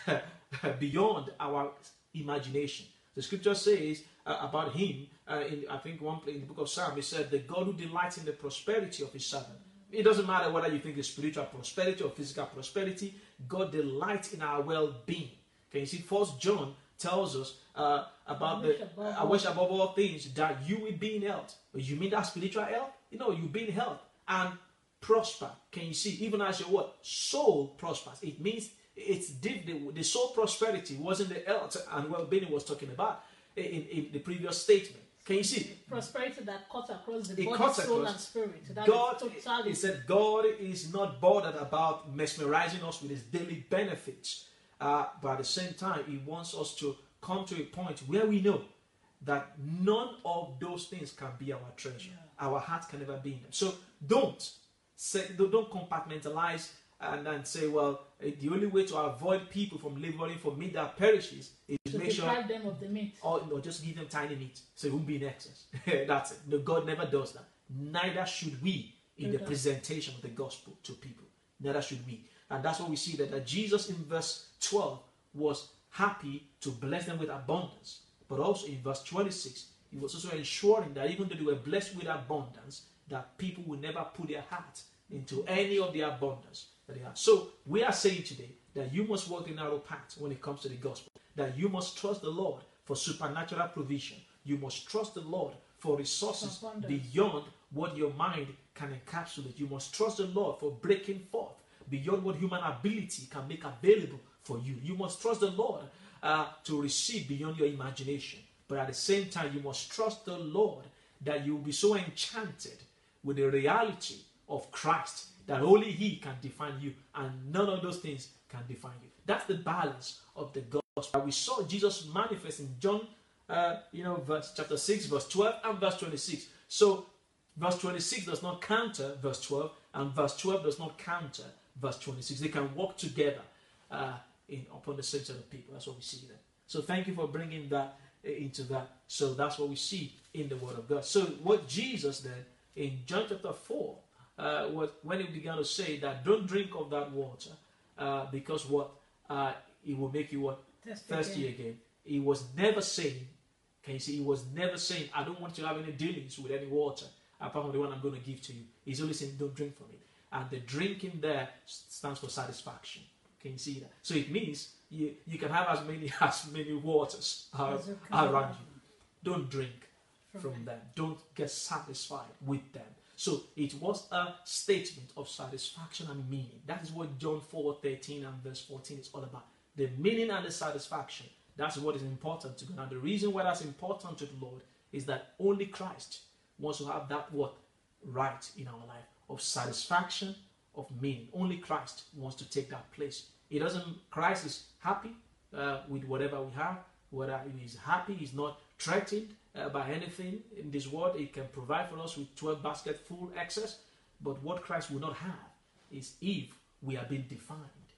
beyond our imagination. The scripture says uh, about him, uh, in I think one place in the book of Psalms, it said, the God who delights in the prosperity of his servant. It doesn't matter whether you think it's spiritual prosperity or physical prosperity, God delights in our well-being. Can you see? First John tells us uh, about I the, uh, I wish above all things that you will be in health. You mean that spiritual health? You know, you be in health and prosper. Can you see? Even as your what? Soul prospers. It means it's deep. The, the soul prosperity wasn't the health and well-being was talking about in, in the previous statement. Can you see? Prosperity that cuts across the it body, soul, across. and spirit. That God, is totality. he said, God is not bothered about mesmerizing us with his daily benefits. Uh, but at the same time, he wants us to come to a point where we know that none of those things can be our treasure. Yeah. Our heart can never be in them. So don't say, don't compartmentalize and then say, well, the only way to avoid people from laboring for meat that perishes is to make sure, deprive them of the meat, or, or just give them tiny meat, so it won't be in excess. That's it. No, God never does that. Neither should we in okay. the presentation of the gospel to people. Neither should we. And that's what we see that, that Jesus in verse twelve was happy to bless them with abundance. But also in verse twenty-six, he was also ensuring that even though they were blessed with abundance, that people will never put their heart into any of the abundance that they have. So we are saying today that you must walk the narrow path when it comes to the gospel. That you must trust the Lord for supernatural provision. You must trust the Lord for resources abundance beyond what your mind can encapsulate. You must trust the Lord for breaking forth beyond what human ability can make available for you. You must trust the Lord uh, to receive beyond your imagination. But at the same time, you must trust the Lord that you will be so enchanted with the reality of Christ that only he can define you, and none of those things can define you. That's the balance of the gospel. We saw Jesus manifest in John, uh, you know, verse chapter six, verse twelve, and verse twenty-six. So, verse twenty-six does not counter verse twelve, and verse twelve does not counter verse twenty-six. They can work together uh, in upon the same set of people. That's what we see there. So, thank you for bringing that uh, into that. So, that's what we see in the Word of God. So, what Jesus then in John chapter four. Uh, what, when he began to say that don't drink of that water uh, because what uh, it will make you what thirsty, thirsty again. again. He was never saying, can you see? He was never saying, I don't want you to have any dealings with any water apart from the one I'm going to give to you. He's only saying, don't drink from it. And the drinking there stands for satisfaction. Can you see that? So it means you, you can have as many as many waters uh, around you. Don't drink from, from them. Don't get satisfied with them. So it was a statement of satisfaction and meaning. That is what John four thirteen and verse fourteen is all about. The meaning and the satisfaction. That's what is important to God. Now the reason why that's important to the Lord is that only Christ wants to have that what right in our life of satisfaction, of meaning. Only Christ wants to take that place. It doesn't. Christ is happy uh, with whatever we have. Whether he's happy, he's not threatened uh, by anything in this world. He can provide for us with twelve baskets full excess. But what Christ will not have is if we are being defined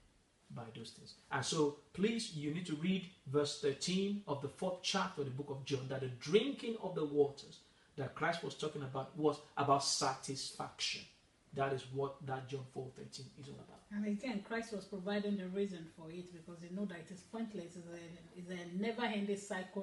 by those things. And so, please, you need to read verse thirteen of the fourth chapter of the book of John, that the drinking of the waters that Christ was talking about was about satisfaction. That is what that John four thirteen is all about. And again, Christ was providing the reason for it because he knew that it is pointless. It's a, it's a never-ending cycle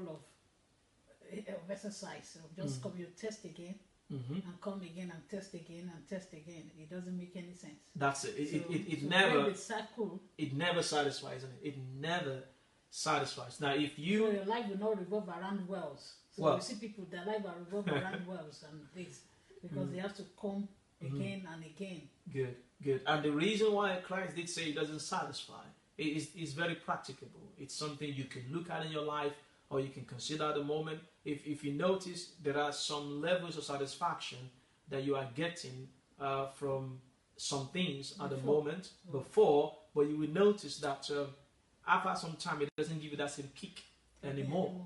of, of exercise. Of just mm. come, you test again, mm-hmm. and come again, and test again, and test again. It doesn't make any sense. That's it. It, so, it, it, it so never. Cycle, it never satisfies. It? it never satisfies. Now, if you, so your life will not revolve around wells. So well, you see people, their life will revolve around wells and this because mm. they have to come again mm. and again. Good, good. And the reason why Christ did say it doesn't satisfy is is very practicable. It's something you can look at in your life or you can consider at the moment. If if you notice, there are some levels of satisfaction that you are getting uh, from some things at before. the moment before, but you will notice that um, after some time it doesn't give you that same kick anymore. anymore.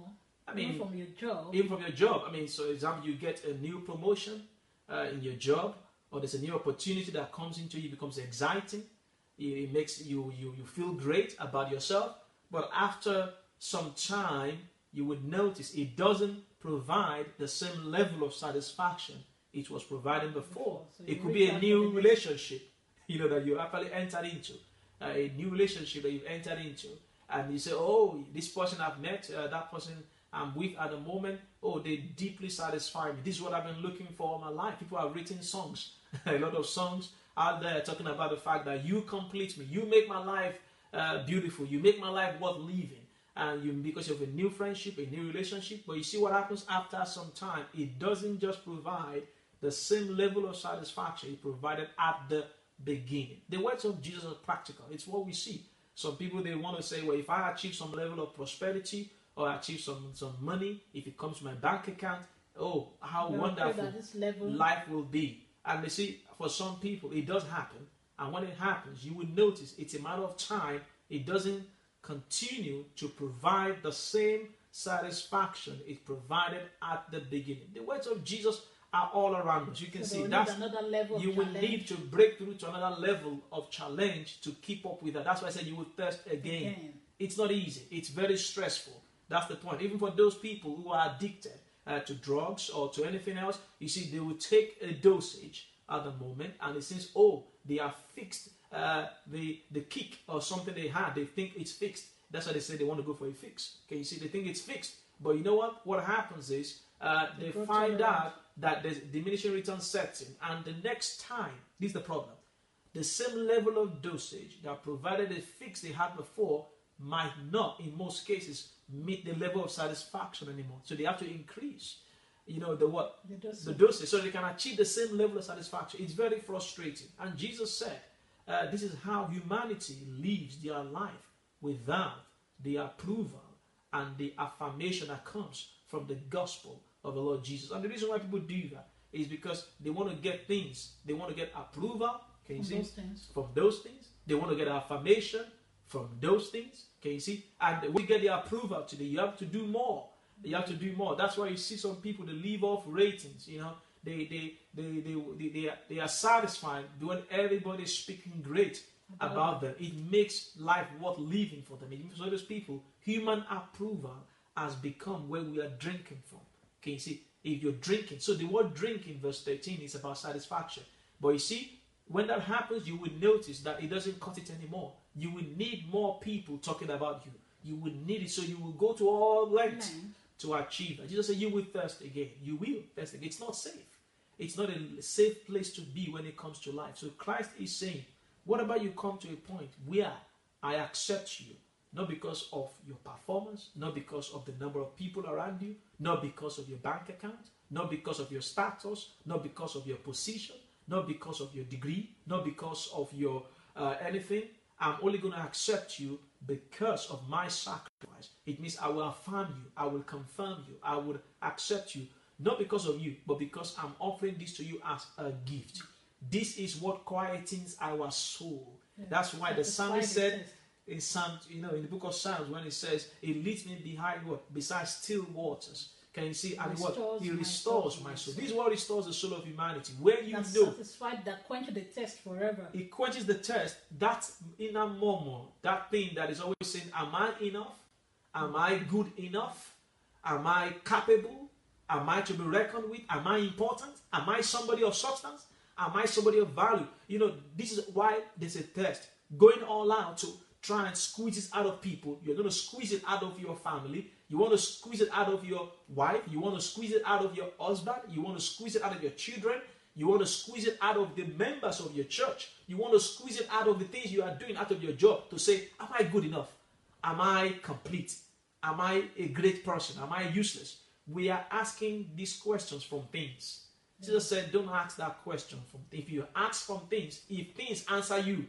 I mean, even from your job. Even from your job. I mean, so example, you get a new promotion uh, in your job, or there's a new opportunity that comes into you, becomes exciting. It makes you, you, you feel great about yourself. But after some time, you would notice it doesn't provide the same level of satisfaction it was providing before. So it could be a new relationship, you know, that you actually entered into. Uh, a new relationship that you've entered into. And you say, oh, this person I've met, uh, that person I'm with at the moment, oh, they deeply satisfy me. This is what I've been looking for all my life. People have written songs, a lot of songs out there talking about the fact that you complete me. You make my life uh, beautiful. You make my life worth living. And you, because of a new friendship, a new relationship. But you see what happens after some time. It doesn't just provide the same level of satisfaction it provided at the beginning. The words of Jesus are practical. It's what we see. Some people, they want to say, well, if I achieve some level of prosperity or achieve some, some money, if it comes to my bank account, oh, how You're wonderful this level. life will be. And you see, for some people, it does happen. And when it happens, you will notice it's a matter of time. It doesn't continue to provide the same satisfaction it provided at the beginning. The words of Jesus are all around us. You can so see that's another level you of will challenge. need to break through to another level of challenge to keep up with that. That's why I said you will thirst again. again. It's not easy. It's very stressful. That's the point. Even for those people who are addicted uh, to drugs or to anything else, you see, they will take a dosage at the moment, and it seems, oh, they are fixed. Uh, the the kick or something they had, they think it's fixed. That's why they say they want to go for a fix. Okay, you see, they think it's fixed. But you know what? What happens is uh, they find out that there's diminishing return sets in, and the next time, this is the problem, the same level of dosage that provided a fix they had before might not, in most cases, meet the level of satisfaction anymore. So they have to increase, you know, the what? The dosage. The dosage, so they can achieve the same level of satisfaction. It's very frustrating. And Jesus said, uh, this is how humanity lives their life without the approval and the affirmation that comes from the gospel of the Lord Jesus. And the reason why people do that is because they want to get things. They want to get approval, can you From see? those things. From those things. They want to get affirmation from those things, can you see? And when you get the approval today, you have to do more. You have to do more. That's why you see some people, they leave off ratings, you know. They they they they they, they, are, they are satisfied when everybody's speaking great about, about them. It makes life worth living for them. Even for those people, human approval has become where we are drinking from. Can you see? If you're drinking, so the word drink in verse thirteen is about satisfaction. But you see, when that happens, you will notice that it doesn't cut it anymore. You will need more people talking about you. You will need it, so you will go to all lengths Amen. to achieve that. Jesus said, you will thirst again. You will thirst again. It's not safe. It's not a safe place to be when it comes to life. So Christ is saying, what about you come to a point where I accept you, not because of your performance, not because of the number of people around you, not because of your bank account, not because of your status, not because of your position, not because of your degree, not because of your uh, anything. I'm only going to accept you because of my sacrifice. It means I will affirm you, I will confirm you, I will accept you, not because of you, but because I'm offering this to you as a gift. This is what quietens our soul. Yeah. That's why the psalmist said in Psalm, you know, in the book of Psalms, when it says, "It leads me behind what? Beside still waters." Can you see? And what? He restores my soul. This is what restores the soul of humanity. Where you That's know, satisfied, that quenches the thirst forever. It quenches the thirst. That inner murmur, that thing that is always saying, "Am I enough? Am I good enough? Am I capable? Am I to be reckoned with? Am I important? Am I somebody of substance? Am I somebody of value?" You know, this is why there's a thirst. Going all out to try and squeeze it out of people. You're going to squeeze it out of your family. You want to squeeze it out of your wife. You want to squeeze it out of your husband. You want to squeeze it out of your children. You want to squeeze it out of the members of your church. You want to squeeze it out of the things you are doing, out of your job, to say, am I good enough? Am I complete? Am I a great person? Am I useless? We are asking these questions from things. Yeah. Jesus said, don't ask that question from things. If you ask from things, if things answer you,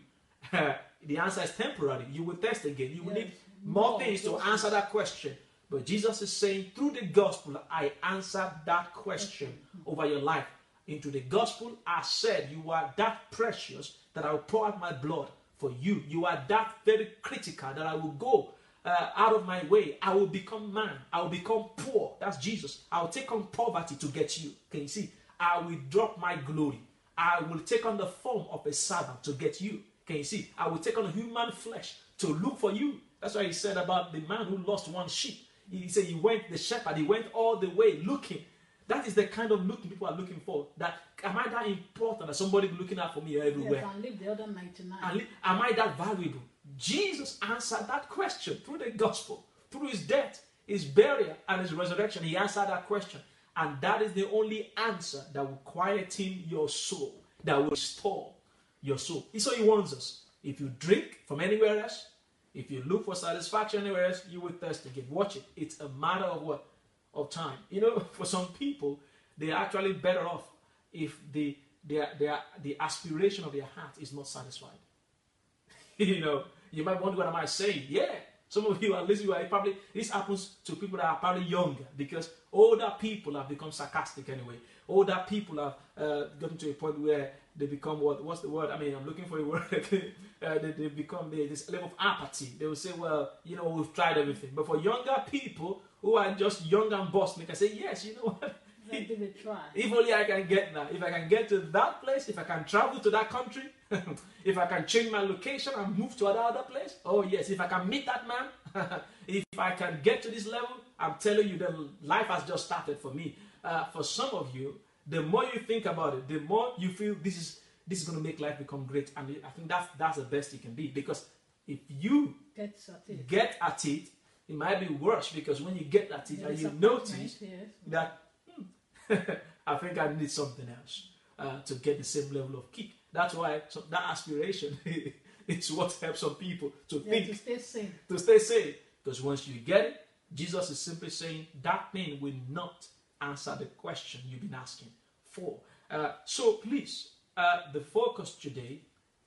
the answer is temporary. You will test again. You will yeah. need more no, things to answer that question. But Jesus is saying, through the gospel, I answered that question over your life. Into the gospel, I said, you are that precious that I will pour out my blood for you. You are that very critical that I will go uh, out of my way. I will become man. I will become poor. That's Jesus. I will take on poverty to get you. Can you see? I will drop my glory. I will take on the form of a servant to get you. Can you see? I will take on human flesh to look for you. That's why he said about the man who lost one sheep. He said he went, the shepherd, he went all the way looking. That is the kind of looking people are looking for. That, am I that important that somebody looking out for me everywhere? Yes, and leave the other ninety-nine. And am I that valuable? Jesus answered that question through the gospel, through his death, his burial, and his resurrection. He answered that question. And that is the only answer that will quieten your soul, that will restore your soul. So he warns us. If you drink from anywhere else, if you look for satisfaction anywhere else, you will thirst again. Watch it. It's a matter of what? Of time. You know, for some people, they're actually better off if the their, their, the aspiration of their heart is not satisfied. You know, you might wonder, what am I saying? Yeah. Some of you are listening, probably, this happens to people that are probably younger, because older people have become sarcastic anyway. Older people have uh, gotten to a point where they become, what? What's the word? I mean, I'm looking for a word. uh, they, they become they, this level of apathy. They will say, well, you know, we've tried everything. But for younger people who are just young and boss, they can say, yes, you know what? Give it a try. If only I can get now. If I can get to that place, if I can travel to that country, if I can change my location and move to another place, oh yes, if I can meet that man, if I can get to this level, I'm telling you that life has just started for me. Uh, for some of you, the more you think about it, the more you feel this is this is going to make life become great. And I think that's that's the best it can be, because if you Get at it. get at it, it might be worse, because when you get at it There and is you a notice yes. that I think I need something else uh, to get the same level of kick. That's why so that aspiration is what helps some people to Yeah, think, to stay sane. to stay sane. Because once you get it, Jesus is simply saying that thing will not answer the question you've been asking for. Uh, so please, uh, the focus today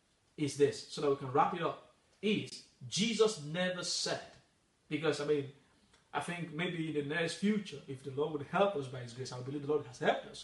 is this, so that we can wrap it up, is Jesus never said, because I mean, I think maybe in the next future, if the Lord would help us by his grace, I believe the Lord has helped us,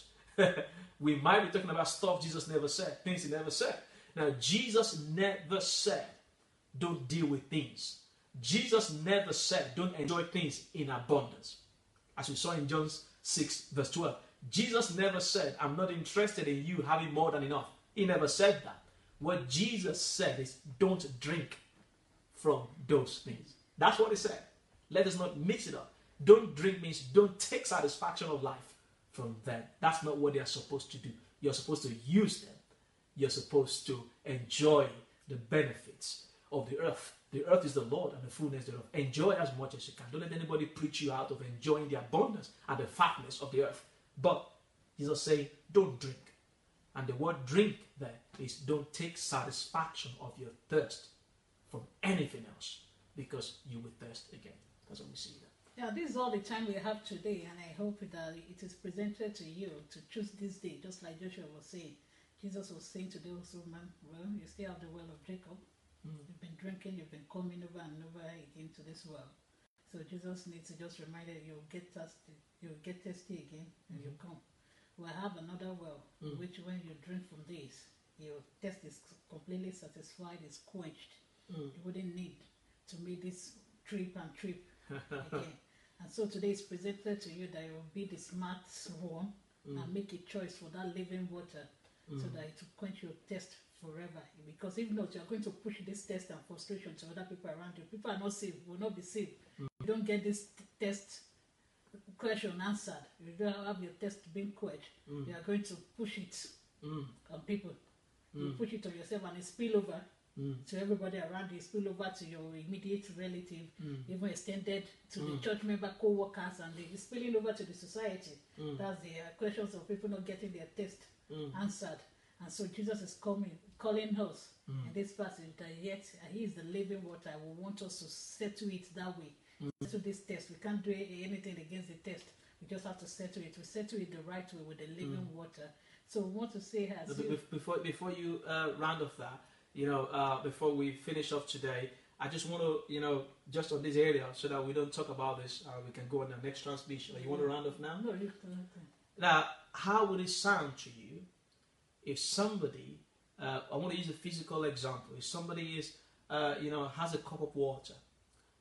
we might be talking about stuff Jesus never said, things he never said. Now, Jesus never said, don't deal with things. Jesus never said, don't enjoy things in abundance. As we saw in John six, verse twelve. Jesus never said, I'm not interested in you having more than enough. He never said that. What Jesus said is, don't drink from those things. That's what he said. Let us not mix it up. Don't drink means don't take satisfaction of life from them. That's not what they are supposed to do. You're supposed to use them. You're supposed to enjoy the benefits of the earth. The earth is the Lord and the fullness thereof. Enjoy as much as you can. Don't let anybody preach you out of enjoying the abundance and the fatness of the earth. But Jesus saying, don't drink. And the word drink there is don't take satisfaction of your thirst from anything else, because you will thirst again. That's what we see there. Yeah, this is all the time we have today, and I hope that it is presented to you to choose this day, just like Joshua was saying. Jesus was saying to those women, well, you still have the well of Jacob. Mm. You've been drinking, you've been coming over and over again to this well. So Jesus needs to just remind you, you'll get thirsty, you'll get thirsty again, and mm. you come. We'll have another well, mm. which when you drink from this, your thirst is completely satisfied, is quenched. Mm. You wouldn't need to make this trip and trip again. And so today is presented to you that you will be the smart one mm. and make a choice for that living water mm. so that it will quench your thirst forever. Because if not, you are going to push this thirst and frustration to other people around you. People are not saved, will not be saved. Mm. You don't get this thirst question answered. You don't have your thirst being quenched. Mm. You are going to push it mm. on people. Mm. You push it on yourself and it spill over mm. to everybody around you, spill over to your immediate relative, mm. even extended to mm. the church member, co-workers, and it's spilling over to the society. Mm. That's the uh, questions of people not getting their thirst mm. answered. And so Jesus is coming, calling us mm. in this passage that yet uh, he is the living water. We want us to settle it that way. Mm. Settle this test. We can't do anything against the test. We just have to settle it. We settle it the right way with the living mm. water. So we want to say as so you... Before, before you uh, round off that, you know, uh, before we finish off today, I just want to, you know, just on this area, so that we don't talk about this, uh, we can go on the next transmission. You want to round off now? No, you can. Now, how would it sound to you if somebody, uh, I want to use a physical example, if somebody is, uh, you know, has a cup of water,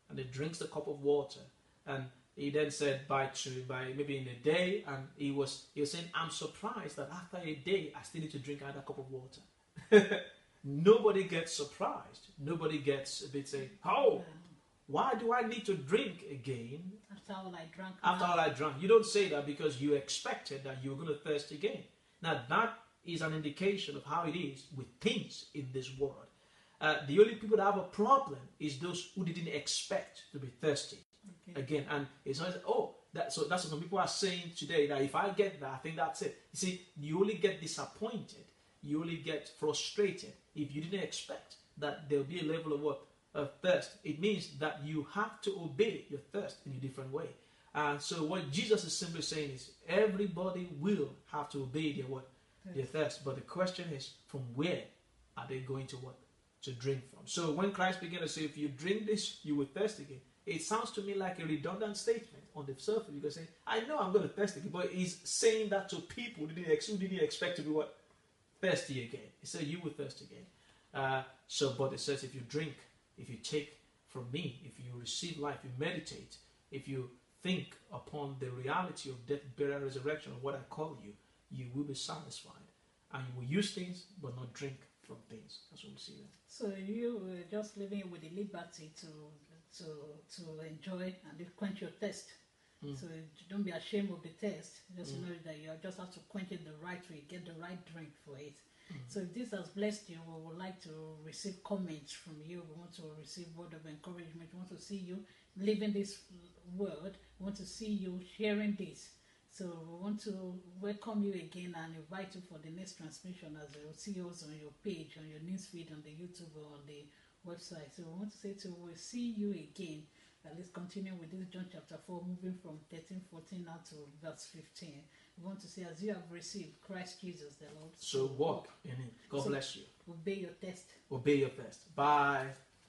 and he drinks the cup of water, and he then said by two, by maybe in a day, and he was he was saying, I'm surprised that after a day I still need to drink another cup of water. Nobody gets surprised. Nobody gets a bit say, oh, why do I need to drink again? After all I drank. After all I drank. You don't say that because you expected that you were going to thirst again. Now that is an indication of how it is with things in this world. Uh, the only people that have a problem is those who didn't expect to be thirsty. Okay. Again, and it's not, oh, that, so that's what some people are saying today, that if I get that, I think that's it. You see, you only get disappointed, you only get frustrated if you didn't expect that there'll be a level of what? Of thirst. It means that you have to obey your thirst in a different way. And so what Jesus is simply saying is everybody will have to obey their what? Their thirst. But the question is, from where are they going to what? To drink from? So when Christ began to say, if you drink this, you will thirst again, it sounds to me like a redundant statement on the surface. You can say, I know I'm going to thirst again, but he's saying that to people who didn't, who didn't expect to be what? Thirsty again. He said, you will thirst again. Uh, so, but it says, if you drink, if you take from me, if you receive life, you meditate, if you think upon the reality of death, burial, resurrection, of what I call you, you will be satisfied. And you will use things, but not drink from things. That's what we see there. So you were just living with the liberty to to to enjoy and quench your thirst. Mm. So don't be ashamed of the thirst. Just mm. know that you just have to quench it the right way, get the right drink for it. Mm. So if this has blessed you, we would like to receive comments from you. We want to receive word of encouragement. We want to see you living this word. We want to see you sharing this. So we want to welcome you again and invite you for the next transmission, as you'll see us on your page, on your newsfeed, on the YouTube or on the website. So we want to say to we'll see you again. Uh, let's continue with this John chapter four, moving from thirteen, fourteen now to verse fifteen. We want to say, as you have received Christ Jesus the Lord, so, so walk in Him. God so bless you. Obey your test. Obey your test. Bye.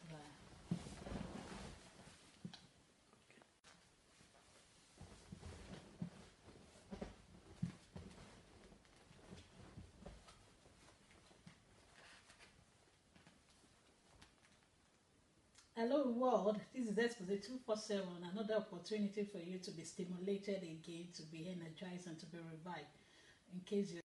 Bye. Hello world, this is Exposé two forty-seven, another opportunity for you to be stimulated again, to be energized and to be revived. In case you